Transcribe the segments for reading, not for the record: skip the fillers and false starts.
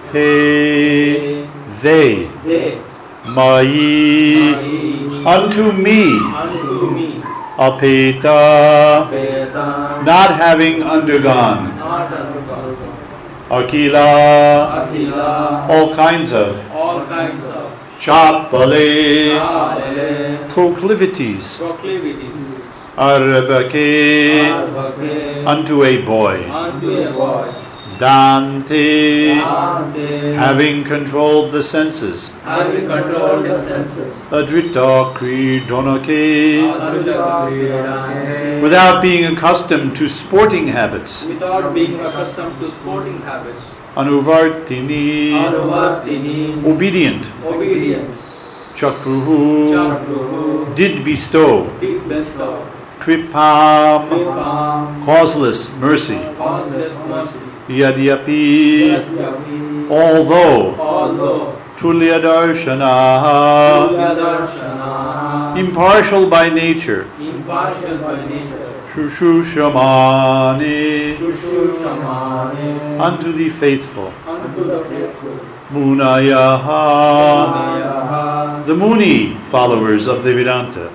Te, they, Mai, unto me, Apeta, not having undergone, Akila, all kinds of, Chapale, proclivities, Arbake, unto a boy, Dante, having controlled the senses, Adrita Kridonake, without being accustomed to sporting habits, Anuvartini, obedient, Chakruhu, did bestow, Kripam, causeless mercy, Yadyapi, although, Tulyadarshana, impartial by nature, Shushushamani, unto the faithful, Munayaha, the Muni followers of the Vedanta,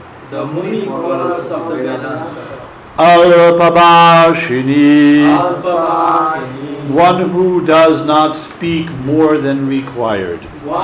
Alpabashini, one who does not speak more than required.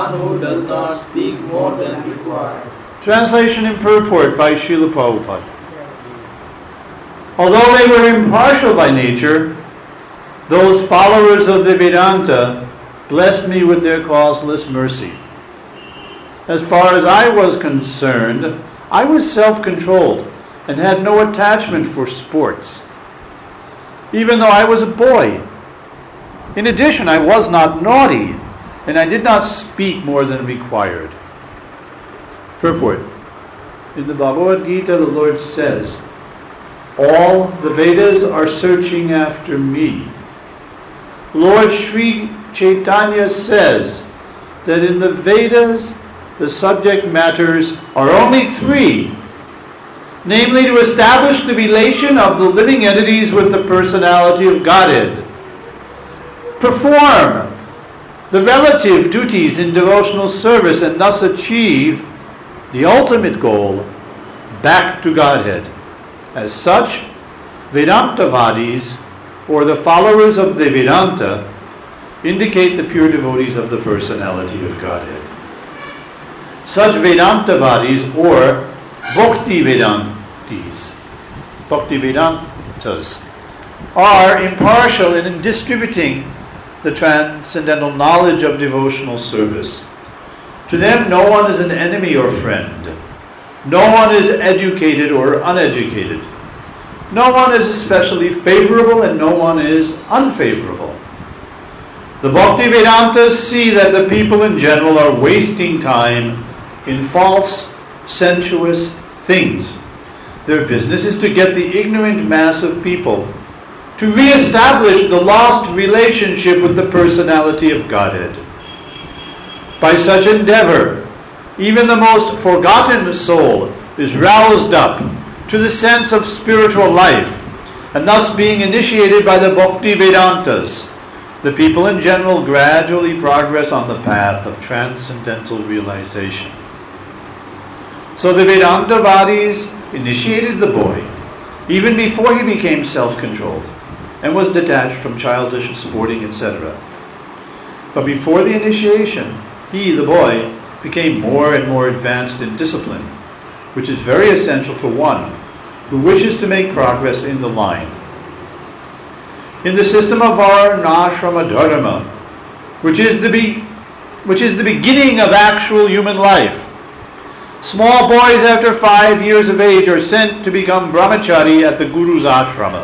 Translation and purport by Srila Prabhupada. Although they were impartial by nature, those followers of the Vedanta blessed me with their causeless mercy. As far as I was concerned, I was self-controlled and had no attachment for sports, even though I was a boy. In addition, I was not naughty, and I did not speak more than required. Purport. In the Bhagavad Gita, the Lord says, all the Vedas are searching after me. Lord Sri Chaitanya says that in the Vedas, the subject matters are only three, namely to establish the relation of the living entities with the personality of Godhead, perform the relative duties in devotional service, and thus achieve the ultimate goal, back to Godhead. As such, Vedantavadis, or the followers of the Vedanta, indicate the pure devotees of the personality of Godhead. Such Vedantavadis, or Bhakti Vedantas, are impartial in distributing the transcendental knowledge of devotional service. To them, no one is an enemy or friend. No one is educated or uneducated. No one is especially favorable and no one is unfavorable. The Bhakti Vedantas see that the people in general are wasting time in false, sensuous things. Their business is to get the ignorant mass of people to re-establish the lost relationship with the personality of Godhead. By such endeavor, even the most forgotten soul is roused up to the sense of spiritual life, and thus being initiated by the Bhakti Vedantas, the people in general gradually progress on the path of transcendental realization. So the Vedantavadis initiated the boy even before he became self-controlled and was detached from childish sporting, etc. But before the initiation, he, the boy, became more and more advanced in discipline, which is very essential for one who wishes to make progress in the line. In the system of Varnashrama Dharma, which is the beginning of actual human life, small boys after 5 years of age are sent to become brahmachari at the Guru's ashrama,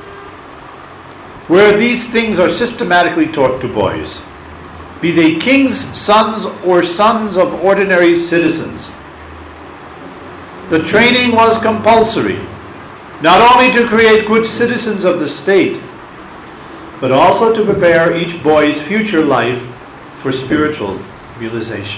where these things are systematically taught to boys, be they kings' sons or sons of ordinary citizens. The training was compulsory, not only to create good citizens of the state, but also to prepare each boy's future life for spiritual realization.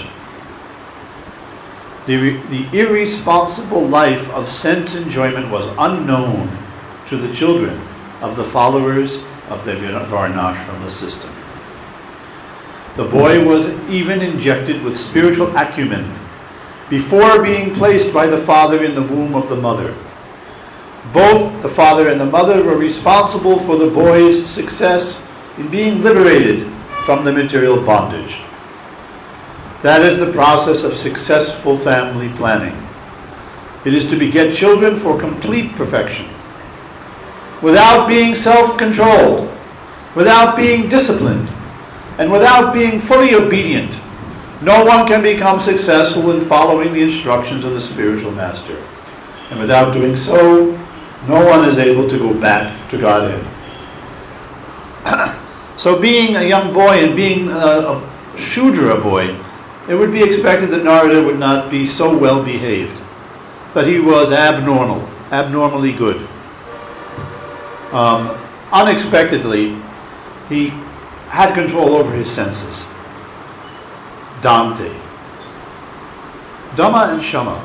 The irresponsible life of sense enjoyment was unknown to the children of the followers of the Varnashrama system. The boy was even injected with spiritual acumen before being placed by the father in the womb of the mother. Both the father and the mother were responsible for the boy's success in being liberated from the material bondage. That is the process of successful family planning. It is to beget children for complete perfection, without being self-controlled, without being disciplined, and without being fully obedient. No one can become successful in following the instructions of the spiritual master. And without doing so, no one is able to go back to Godhead. So being a young boy and being a Shudra boy, it would be expected that Narada would not be so well behaved. But he was abnormally good. Unexpectedly, he had control over his senses. Dante. Dhamma and Shama.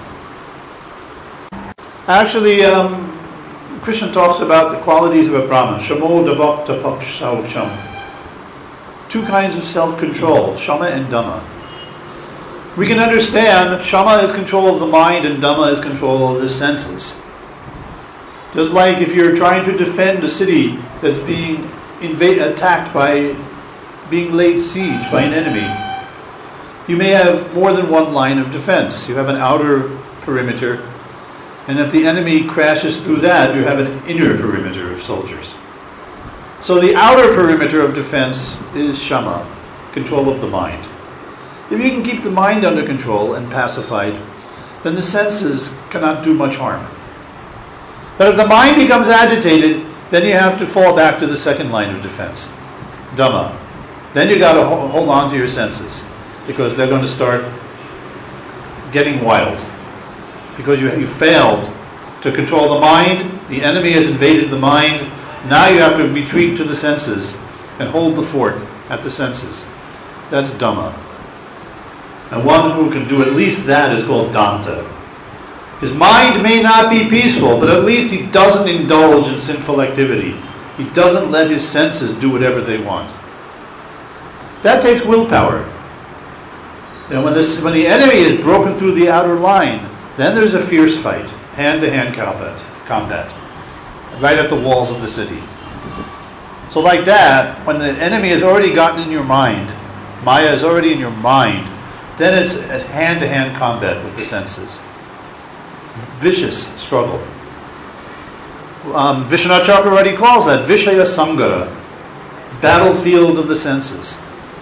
Actually, Krishna talks about the qualities of a Brahman. Shamo Dabhakta Pakshaucham. Two kinds of self-control, Shama and Dhamma. We can understand Shama is control of the mind and Dhamma is control of the senses. Just like if you're trying to defend a city that's being attacked by being laid siege by an enemy, you may have more than one line of defense. You have an outer perimeter, and if the enemy crashes through that, you have an inner perimeter of soldiers. So the outer perimeter of defense is Shama, control of the mind. If you can keep the mind under control and pacified, then the senses cannot do much harm. But if the mind becomes agitated, then you have to fall back to the second line of defense, Dhamma. Then you got to hold on to your senses, because they're going to start getting wild. Because you failed to control the mind, the enemy has invaded the mind, now you have to retreat to the senses and hold the fort at the senses. That's Dhamma. And one who can do at least that is called Danta. His mind may not be peaceful, but at least he doesn't indulge in sinful activity. He doesn't let his senses do whatever they want. That takes willpower. And when the enemy is broken through the outer line, then there's a fierce fight, hand-to-hand combat, right at the walls of the city. So like that, when the enemy has already gotten in your mind, Maya is already in your mind, then it's a hand-to-hand combat with the senses. Vicious struggle. Vishwanath Chakravarti calls that Vishaya Samgara, battlefield of the senses.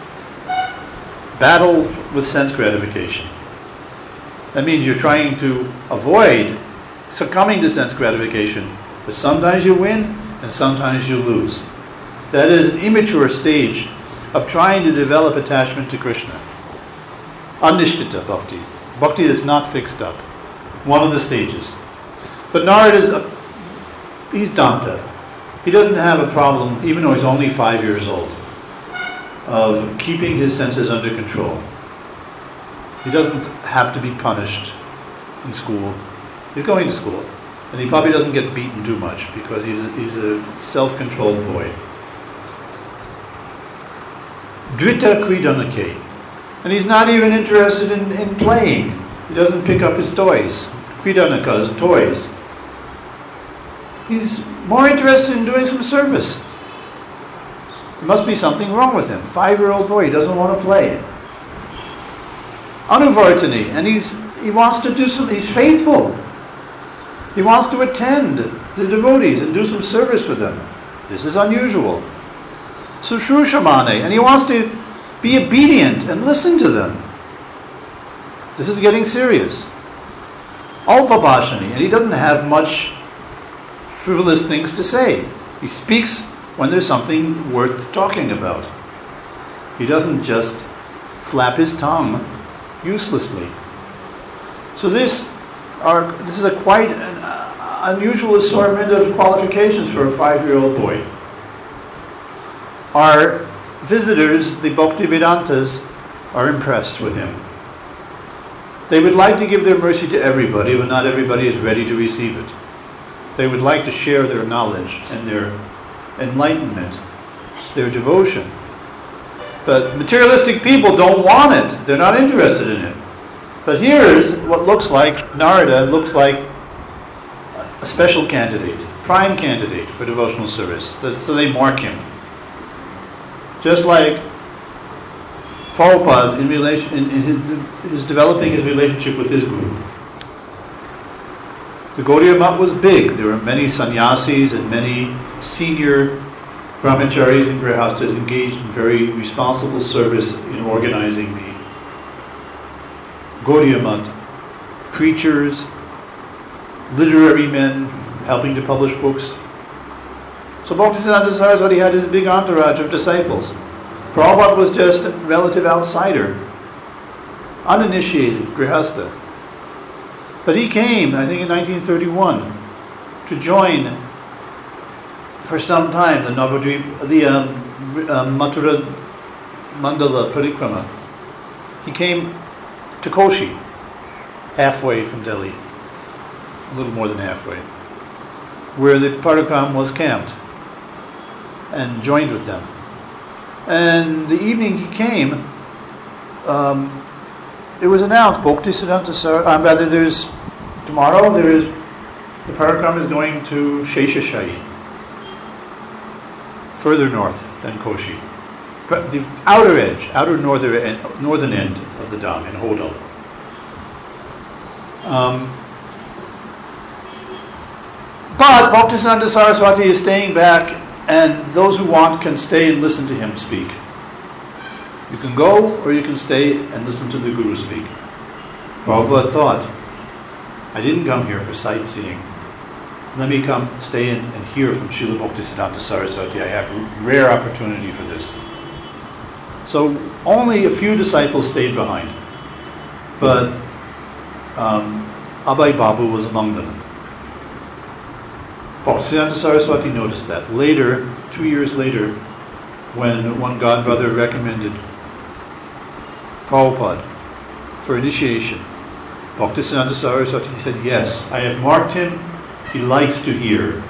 Battle with sense gratification. That means you're trying to avoid succumbing to sense gratification, but sometimes you win and sometimes you lose. That is an immature stage of trying to develop attachment to Krishna. Anishtita bhakti. Bhakti that's not fixed up. One of the stages. But Narada he's Danta. He doesn't have a problem, even though he's only 5 years old, of keeping his senses under control. He doesn't have to be punished in school. He's going to school. And he probably doesn't get beaten too much because he's a self-controlled boy. Drita Kridanake. And he's not even interested in playing. He doesn't pick up his toys. Kridanaka is toys. He's more interested in doing some service. There must be something wrong with him. 5-year-old boy, he doesn't want to play. Anuvartani, and he wants to do some, he's faithful. He wants to attend the devotees and do some service with them. This is unusual. Sushrutamane, and he wants to be obedient and listen to them. This is getting serious. Alpabhashani, and he doesn't have much frivolous things to say. He speaks when there's something worth talking about. He doesn't just flap his tongue uselessly. So this is a quite unusual assortment of qualifications for a 5-year-old boy. Our visitors, the Bhaktivedantas, are impressed with him. They would like to give their mercy to everybody, but not everybody is ready to receive it. They would like to share their knowledge and their enlightenment, their devotion. But materialistic people don't want it. They're not interested in it. But here's what looks like, Narada looks like a special candidate, prime candidate for devotional service. So they mark him. Just like Prabhupada is developing his relationship with his guru. The Gaudiya Math was big. There were many sannyasis and many senior brahmacharis and grihastas engaged in very responsible service in organizing the Gaudiya Math. Preachers, literary men helping to publish books. So Bhaktisiddhanta Saraswati had his big entourage of disciples. Prabhupada was just a relative outsider, uninitiated grihasta. But he came, I think in 1931, to join for some time the Mathura Mandala Parikrama. He came to Koshi, halfway from Delhi, a little more than halfway, where the Parikrama was camped, and joined with them. And the evening he came, it was announced, Bhaktisiddhanta Saraswati, tomorrow the Parikrama is going to Sheshashayi, further north than Koshi. The outer edge, northern end of the Dham in Hodal. But Bhaktisiddhanta Saraswati is staying back, and those who want can stay and listen to him speak. You can go, or you can stay and listen to the Guru speak. Prabhupada thought, I didn't come here for sightseeing. Let me come, stay and hear from Srila Bhaktisiddhanta Saraswati. I have rare opportunity for this. So only a few disciples stayed behind. But Abhay Babu was among them. Bhaktisiddhanta Saraswati noticed that. Later, 2 years later, when one godbrother recommended Prabhupada for initiation, Bhaktisiddhanta Saraswati said, yes, I have marked him. He likes to hear.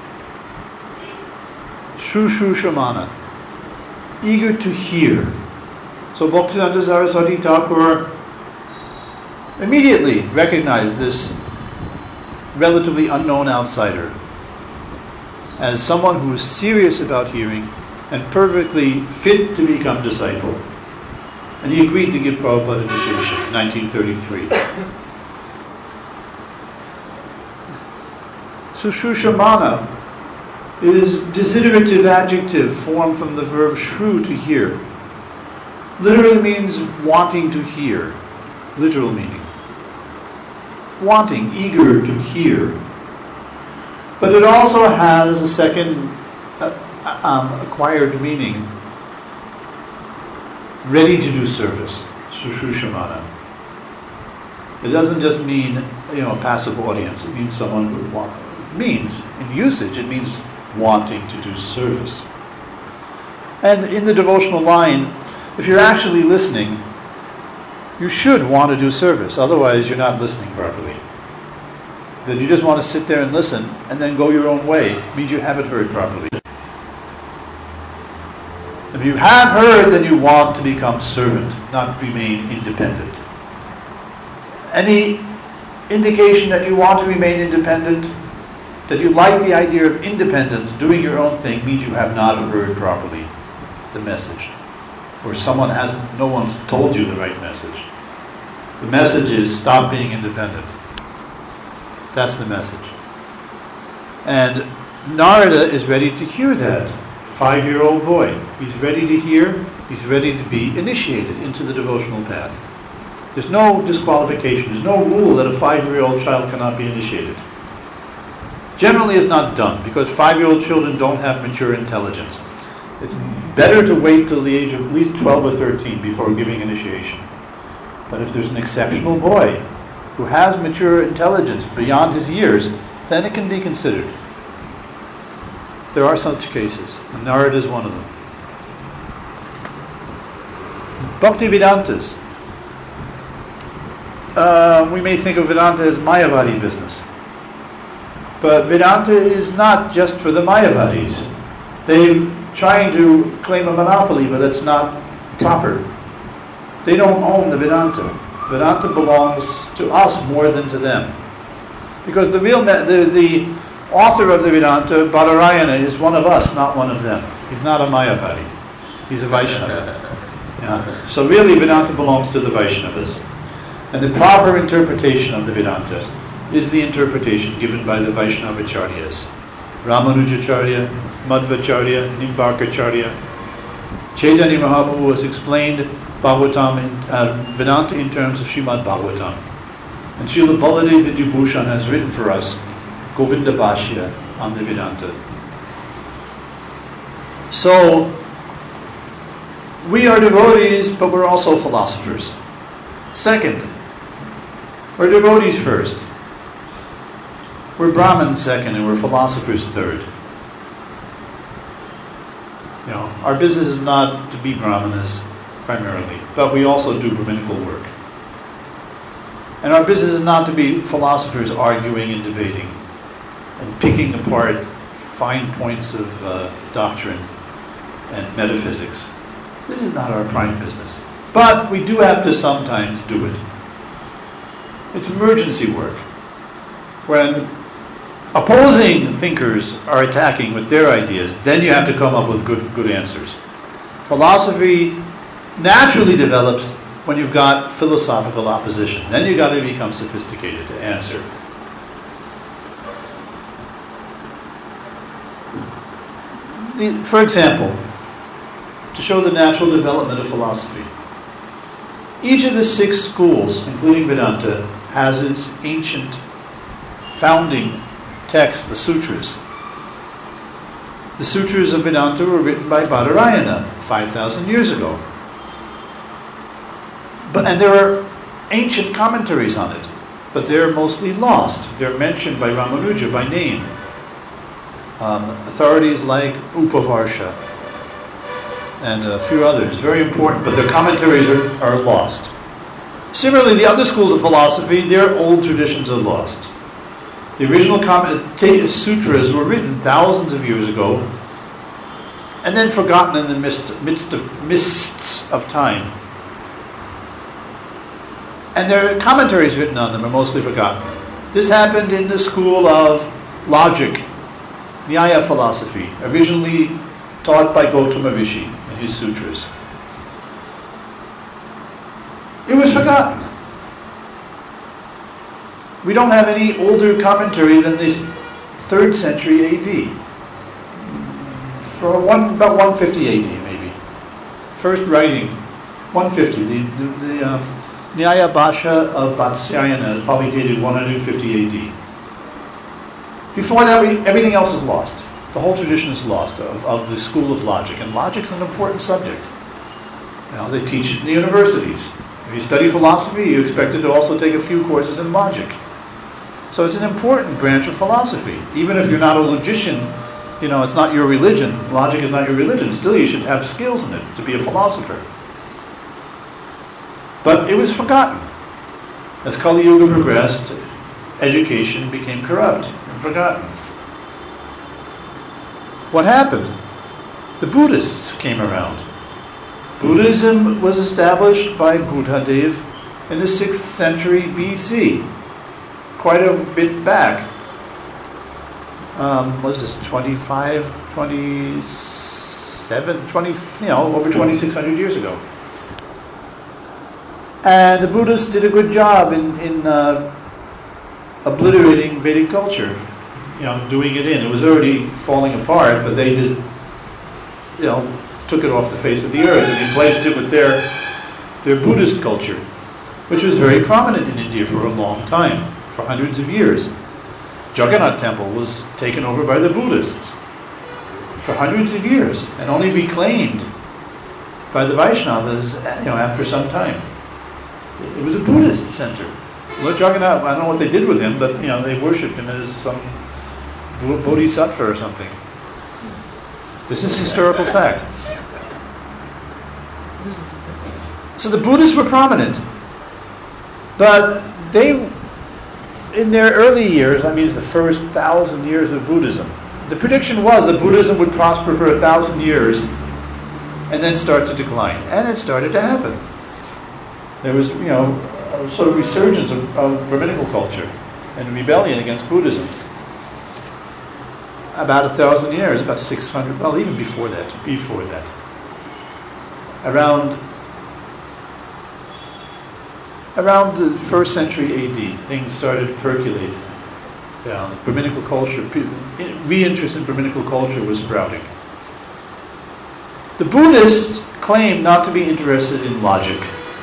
Shushu Shamana, eager to hear. So Bhaktisiddhanta Saraswati Thakur immediately recognized this relatively unknown outsider as someone who was serious about hearing and perfectly fit to become disciple. And he agreed to give Prabhupada initiation in 1933. So Shushamana is desiderative adjective formed from the verb shru, to hear. Literally means wanting to hear. Literal meaning. Wanting, eager to hear. But it also has a second acquired meaning. Ready to do service. Shushamana. It doesn't just mean, a passive audience. It means someone who wants. It means, in usage, it means wanting to do service. And in the devotional line, if you're actually listening, you should want to do service. Otherwise, you're not listening properly. That you just want to sit there and listen and then go your own way means you haven't heard properly. If you have heard, then you want to become servant, not remain independent. Any indication that you want to remain independent, that you like the idea of independence, doing your own thing, means you have not heard properly the message. Or no one's told you the right message. The message is stop being independent. That's the message. And Narada is ready to hear that. 5-year-old boy. He's ready to hear, he's ready to be initiated into the devotional path. There's no disqualification, there's no rule that a 5-year-old child cannot be initiated. Generally it's not done, because 5-year-old children don't have mature intelligence. It's better to wait till the age of at least 12 or 13 before giving initiation. But if there's an exceptional boy who has mature intelligence beyond his years, then it can be considered. There are such cases, and Narada is one of them. Bhakti Vedantas. We may think of Vedanta as Mayavadi business. But Vedanta is not just for the Mayavadis. They're trying to claim a monopoly, but it's not proper. They don't own the Vedanta. Vedanta belongs to us more than to them. Because the author of the Vedanta, Badarayana, is one of us, not one of them. He's not a Mayavadi. He's a Vaishnava. Yeah. So really Vedanta belongs to the Vaishnavas. And the proper interpretation of the Vedanta is the interpretation given by the Vaishnavacharyas. Ramanujacharya, Madhvacharya, Nimbarkacharya. Chaitanya Mahaprabhu has explained Bhagavatam, Vedanta in terms of Srimad Bhagavatam. And Srila Baladev Vidyabhushan has written for us Govinda Bhashya on the Vedanta. So, we are devotees, but we're also philosophers. Second, we're devotees first. We're Brahmins second, and we're philosophers third. You know, our business is not to be Brahmanas primarily, but we also do Brahminical work. And our business is not to be philosophers arguing and debating and picking apart fine points of doctrine and metaphysics. This is not our prime business. But we do have to sometimes do it. It's emergency work. When opposing thinkers are attacking with their ideas, then you have to come up with good answers. Philosophy naturally develops when you've got philosophical opposition. Then you've got to become sophisticated to answer. For example, to show the natural development of philosophy, each of the 6 schools, including Vedanta, has its ancient founding text, the sutras. The sutras of Vedanta were written by Badarayana 5,000 years ago. And there are ancient commentaries on it, but they're mostly lost. They're mentioned by Ramanuja by name. Authorities like Upavarsha and a few others, very important, but their commentaries are lost. Similarly, the other schools of philosophy, their old traditions are lost. The original sutras were written thousands of years ago and then forgotten in the mists of time. And their commentaries written on them are mostly forgotten. This happened in the school of logic, Nyaya philosophy, originally taught by Gautama Rishi in his sutras. It was forgotten. We don't have any older commentary than this 3rd century AD. About 150 AD maybe. First writing, 150. The Nyaya Bhashya of Vatsyayana is probably dated 150 AD. Before that, everything else is lost. The whole tradition is lost of the school of logic. And logic is an important subject. You know, they teach it in the universities. If you study philosophy, you're expected to also take a few courses in logic. So it's an important branch of philosophy. Even if you're not a logician, you know, it's not your religion. Logic is not your religion. Still, you should have skills in it to be a philosopher. But it was forgotten. As Kali Yuga progressed, education became corrupt and forgotten. What happened? The Buddhists came around. Buddhism was established by Buddhadev in the 6th century BC, quite a bit back. What is this, 25, 27, 20, over 2,600 years ago. And the Buddhists did a good job in obliterating Vedic culture, doing it in. It was already falling apart, but they just, took it off the face of the earth and replaced it with their Buddhist culture, which was very prominent in India for a long time, for hundreds of years. Jagannath Temple was taken over by the Buddhists for hundreds of years and only reclaimed by the Vaishnavas, after some time. It was a Buddhist center. Lord Jagannath, I don't know what they did with him, but they worshipped him as some bodhisattva or something. This is historical fact. So the Buddhists were prominent, but they, in their early years, it's the first 1,000 years of Buddhism, the prediction was that Buddhism would prosper for 1,000 years and then start to decline. And it started to happen. There was, a sort of resurgence of Brahminical culture and rebellion against Buddhism. About 1,000 years, about 600, well, even before that. Around the 1st century AD, things started to percolate down. Brahminical culture, re-interest in Brahminical culture was sprouting. The Buddhists claimed not to be interested in logic.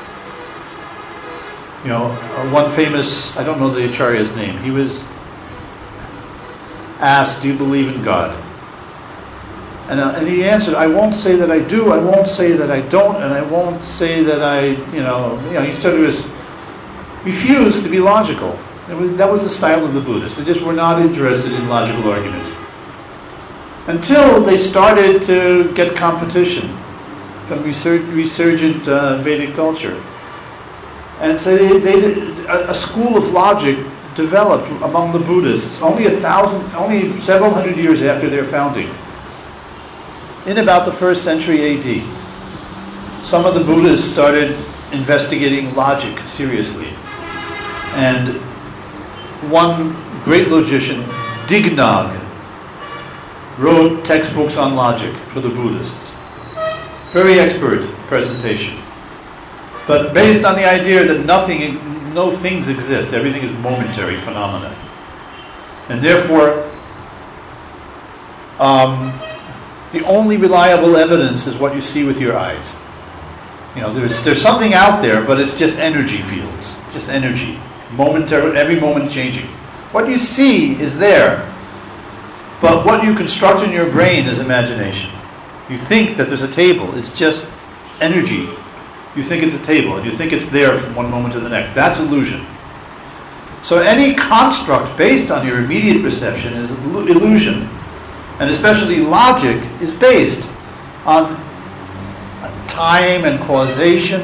One famous, I don't know the Acharya's name, he was asked, do you believe in God? And he answered, I won't say that I do, I won't say that I don't, and I won't say that I, he started to refuse to be logical. That was the style of the Buddhists. They just were not interested in logical argument. Until they started to get competition from resurgent Vedic culture. And so a school of logic developed among the Buddhists only several hundred years after their founding. In about the 1st century AD, some of the Buddhists started investigating logic seriously. And one great logician, Dignog, wrote textbooks on logic for the Buddhists. Very expert presentation. But based on the idea that no things exist, everything is momentary phenomena. And therefore, the only reliable evidence is what you see with your eyes. There's something out there, but it's just energy fields, just energy, momentary, every moment changing. What you see is there, but what you construct in your brain is imagination. You think that there's a table, it's just energy. You think it's a table, and you think it's there from one moment to the next. That's illusion. So any construct based on your immediate perception is illusion. And especially logic is based on time and causation.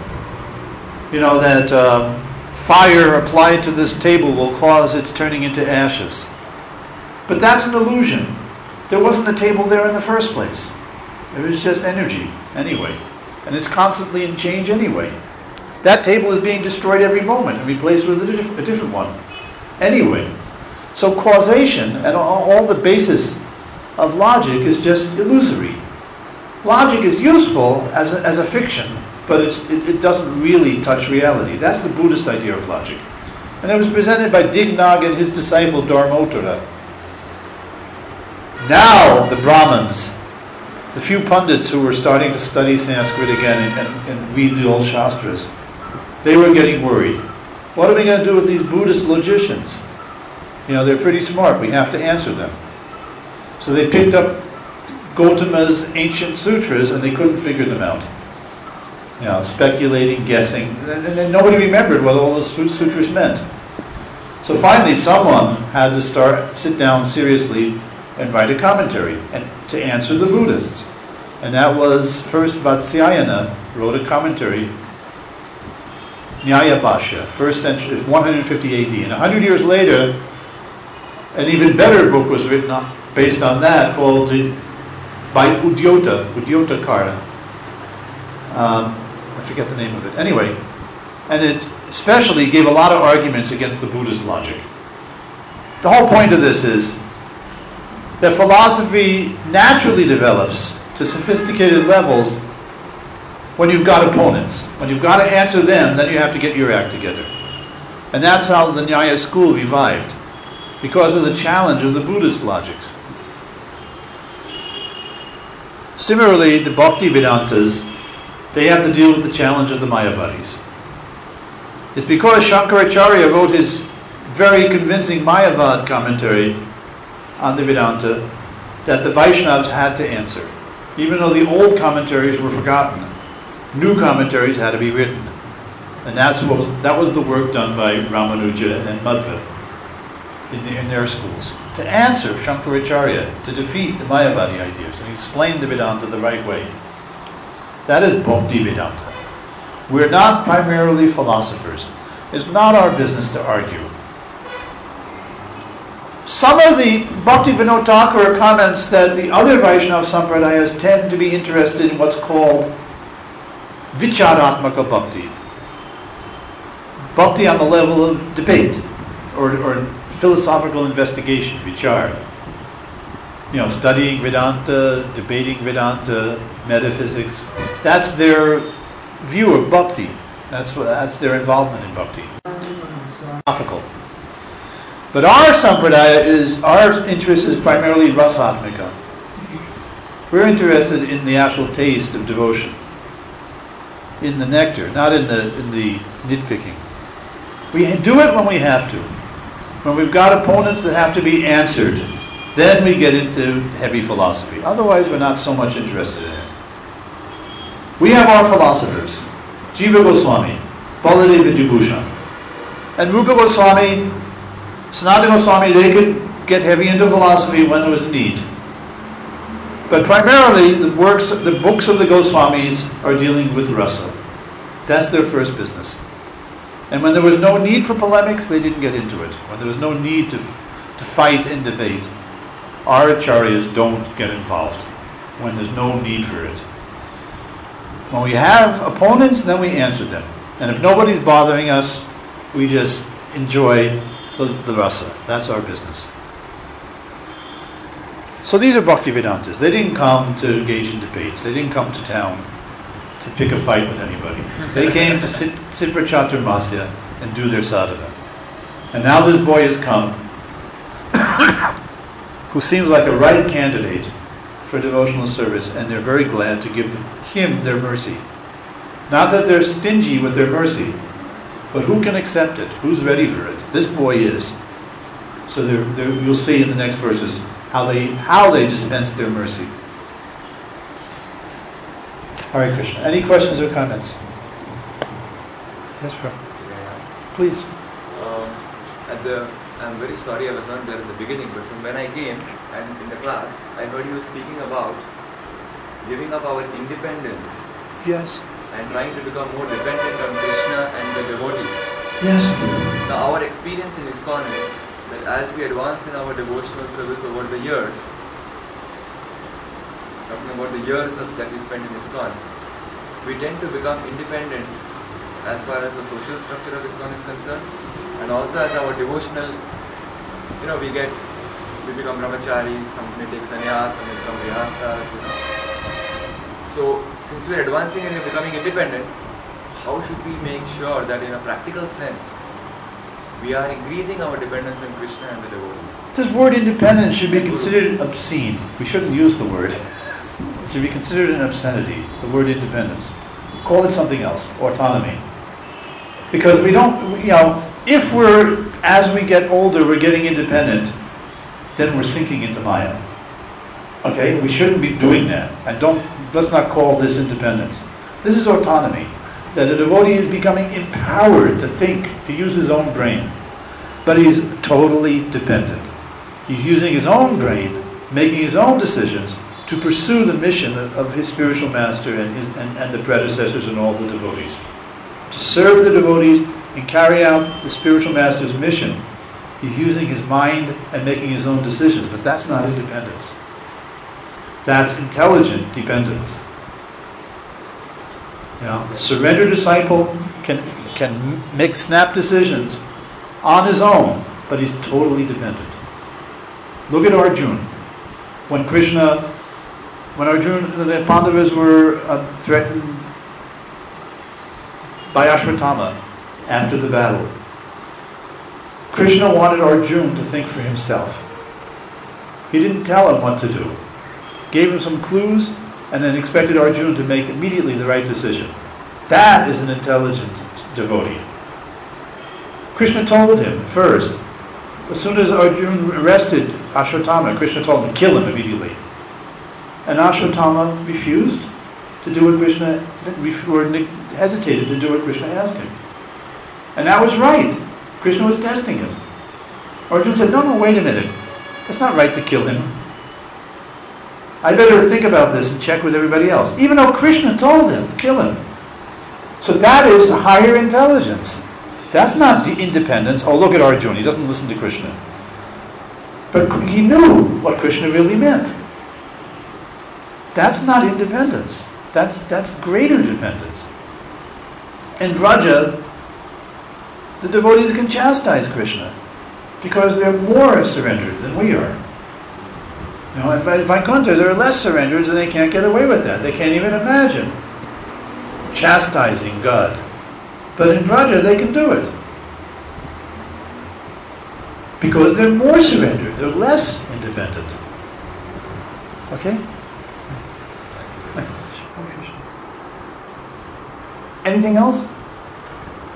That fire applied to this table will cause its turning into ashes. But that's an illusion. There wasn't a table there in the first place. It was just energy anyway. And it's constantly in change anyway. That table is being destroyed every moment and replaced with a different one. Anyway. So causation and all the basis of logic is just illusory. Logic is useful as a fiction, but it doesn't really touch reality. That's the Buddhist idea of logic. And it was presented by Dignog and his disciple Dharmottara. Now the Brahmins, the few pundits who were starting to study Sanskrit again and read the old Shastras, they were getting worried. What are we going to do with these Buddhist logicians? They're pretty smart. We have to answer them. So they picked up Gautama's ancient sutras and they couldn't figure them out. Speculating, guessing, and nobody remembered what all those sutras meant. So finally someone had to sit down seriously and write a commentary and to answer the Buddhists. And that was first Vatsyayana wrote a commentary, Nyaya Bhashya, 1st century, 150 AD. And 100 years later, an even better book was written based on that, called by Udyotakara. I forget the name of it. Anyway, and it especially gave a lot of arguments against the Buddhist logic. The whole point of this is that philosophy naturally develops to sophisticated levels when you've got opponents. When you've got to answer them, then you have to get your act together. And that's how the Nyaya school revived, because of the challenge of the Buddhist logics. Similarly, the Bhakti Vedantas, they have to deal with the challenge of the Mayavadis. It's because Shankaracharya wrote his very convincing Mayavad commentary on the Vedanta that the Vaishnavas had to answer. Even though the old commentaries were forgotten, new commentaries had to be written. And that was the work done by Ramanuja and Madhva in their schools, to answer Shankaracharya, to defeat the Mayavadi ideas and explain the Vedanta the right way. That is Bhakti Vedanta. We're not primarily philosophers. It's not our business to argue. Some of the Bhaktivinoda Thakur comments that the other Vaishnava Sampradayas tend to be interested in what's called Vicharatmaka Bhakti. Bhakti on the level of debate or philosophical investigation, vichar. Studying Vedanta, debating Vedanta, metaphysics. That's their view of bhakti. That's their involvement in bhakti. Philosophical. But our sampradaya our interest is primarily rasatmika. We're interested in the actual taste of devotion, in the nectar, not in the nitpicking. We do it when we have to. When we've got opponents that have to be answered, then we get into heavy philosophy. Otherwise, we're not so much interested in it. We have our philosophers, Jiva Goswami, Baladeva Vibhushan, and Rupa Goswami, Sanatana Goswami. They could get heavy into philosophy when there was a need. But primarily, the books of the Goswamis are dealing with rasa. That's their first business. And when there was no need for polemics, they didn't get into it. When there was no need to fight and debate, our acharyas don't get involved when there's no need for it. When we have opponents, then we answer them. And if nobody's bothering us, we just enjoy the rasa. That's our business. So these are Bhaktivedantas. They didn't come to engage in debates. They didn't come to town to pick a fight with anybody. They came to sit for Chaturmasya and do their sadhana. And now this boy has come who seems like a right candidate for devotional service, and they're very glad to give him their mercy. Not that they're stingy with their mercy, but who can accept it? Who's ready for it? This boy is. So you'll see in the next verses how they dispense their mercy. Hare Krishna. Any questions or comments? Yes, bro. Please. I'm very sorry I was not there in the beginning, but from when I came and in the class, I heard you speaking about giving up our independence. Yes. And trying to become more dependent on Krishna and the devotees. Yes. Now our experience in ISKCON is that as we advance in our devotional service over the years, talking about the years that we spent in ISKCON, we tend to become independent as far as the social structure of ISKCON is concerned, and also as our devotional, we become brahmacharis, some may take sannyas, some may become grihasthas, So, since we are advancing and we are becoming independent, how should we make sure that in a practical sense, we are increasing our dependence on Krishna and the devotees? This word independence should be considered obscene. We shouldn't use the word. It should be considered an obscenity, the word independence. Call it something else, autonomy. Because we don't, if as we get older, we're getting independent, then we're sinking into Maya. Okay, we shouldn't be doing that. And let's not call this independence. This is autonomy. That a devotee is becoming empowered to think, to use his own brain. But he's totally dependent. He's using his own brain, making his own decisions to pursue the mission of his spiritual master and the predecessors and all the devotees. To serve the devotees and carry out the spiritual master's mission, he's using his mind and making his own decisions. But that's not independence. That's intelligent dependence. The surrendered disciple can make snap decisions on his own, but he's totally dependent. Look at Arjuna. When Arjuna, the Pandavas were threatened by Ashwatthama after the battle, Krishna wanted Arjuna to think for himself. He didn't tell him what to do. Gave him some clues, and then expected Arjuna to make immediately the right decision. That is an intelligent devotee. Krishna told him first, as soon as Arjuna arrested Ashwatthama, Krishna told him, kill him immediately. And Ashwatthama refused to do what Krishna, or hesitated to do what Krishna asked him. And that was right. Krishna was testing him. Arjuna said, no, wait a minute. It's not right to kill him. I better think about this and check with everybody else. Even though Krishna told him, kill him. So that is higher intelligence. That's not the independence. Oh, look at Arjuna. He doesn't listen to Krishna. But he knew what Krishna really meant. That's not independence. That's greater dependence. In Vraja, the devotees can chastise Krishna because they're more surrendered than we are. You know, in Vaikuntha, they're less surrendered and they can't get away with that. They can't even imagine chastising God. But in Vraja, they can do it. Because they're more surrendered, they're less independent. Okay? Anything else?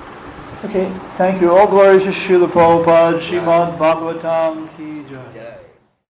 Okay, thank you. All glory to Srila Prabhupada, Srimad Bhagavatam Ki Jai.